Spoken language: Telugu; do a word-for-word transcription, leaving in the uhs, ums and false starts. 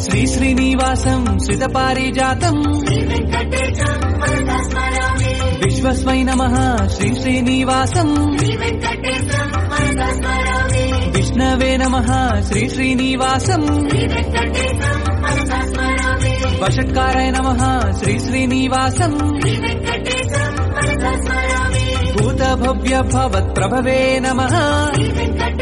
శ్రీ శ్రీనివాసం శ్రిత పారిజాతం విశ్వస్వై నమః శ్రీ శ్రీనివాసం విష్ణవే నమః శ్రీ శ్రీనివాసం వషట్కారాయ నమః శ్రీ శ్రీనివాసం భూత భవ్య భవత్ ప్రభవే నమః